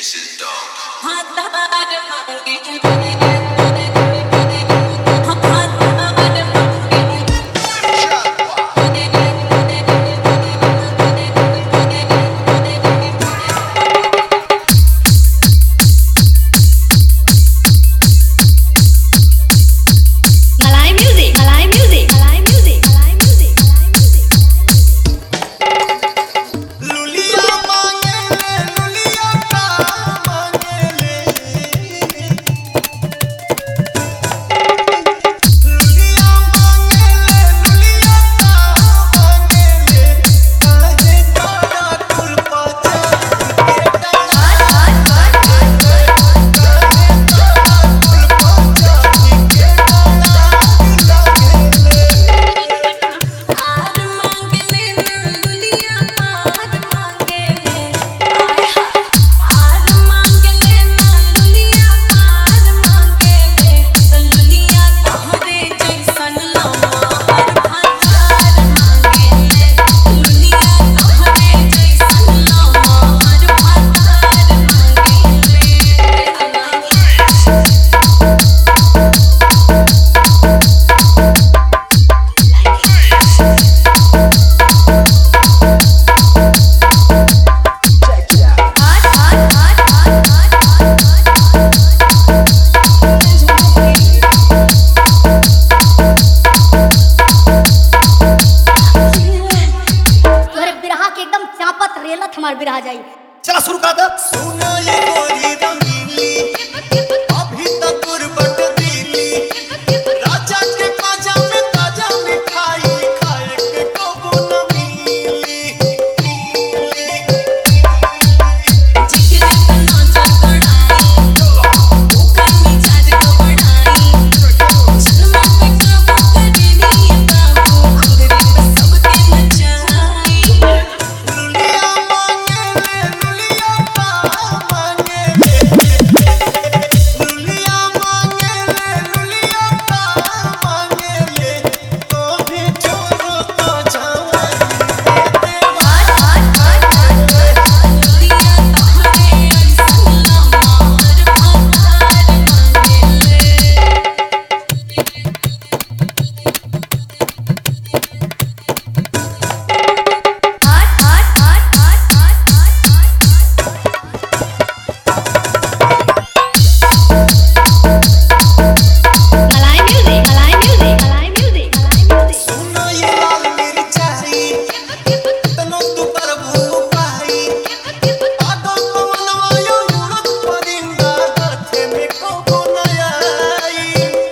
This is dope. हमार बिरहा जाई। चला शुरू कर दे। सुनो ये गोरी रंगीली अभी तक गुरबट दिली राजा के काजा में ताजा मिठाई खाए के कबो न मिली जिगरे पे नाचा कढ़ाई ओकर मिजाज को बढ़ाई शर्मा पे काबू करेनी काबू अंगरे पे सबके नचाई लुलिया मांगे लुलिया पा मांगे लुलिया मांगे लुलिया पा मांगे तो भी छोड़ो तो जाऊं दुनिया तोहरे ऐसन लम्हार भतार मांगेले सुनो ये लाल मिर्चाई तनो तू करबू पाई आदो को मनवायो उड़त परिंदा हाथ में को नया आई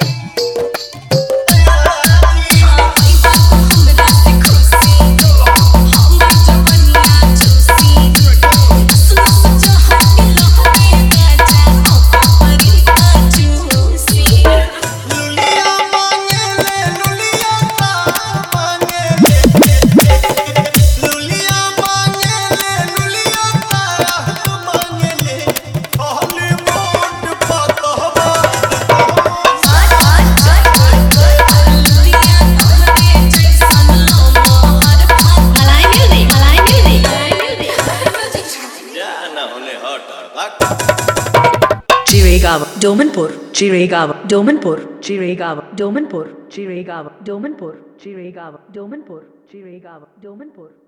आई बात हमरा से खुशी हमर जवनिया चूसी सुन चाहत के लहरे गाजा ओका परी का चूसी लुलिया मांगे लुलिया पा मांगे लुलिया मांगे लुलिया पा मांगे हॉली मोड पतहबा दुनिया तोहरे जैसन लम्हार ना होने हट Chiragawa, Domanpur, Chiragawa, Domanpur, Chiragawa, Domanpur, Chiragawa, Domanpur, Chiragawa, Domanpur, Chiragawa, Domanpur.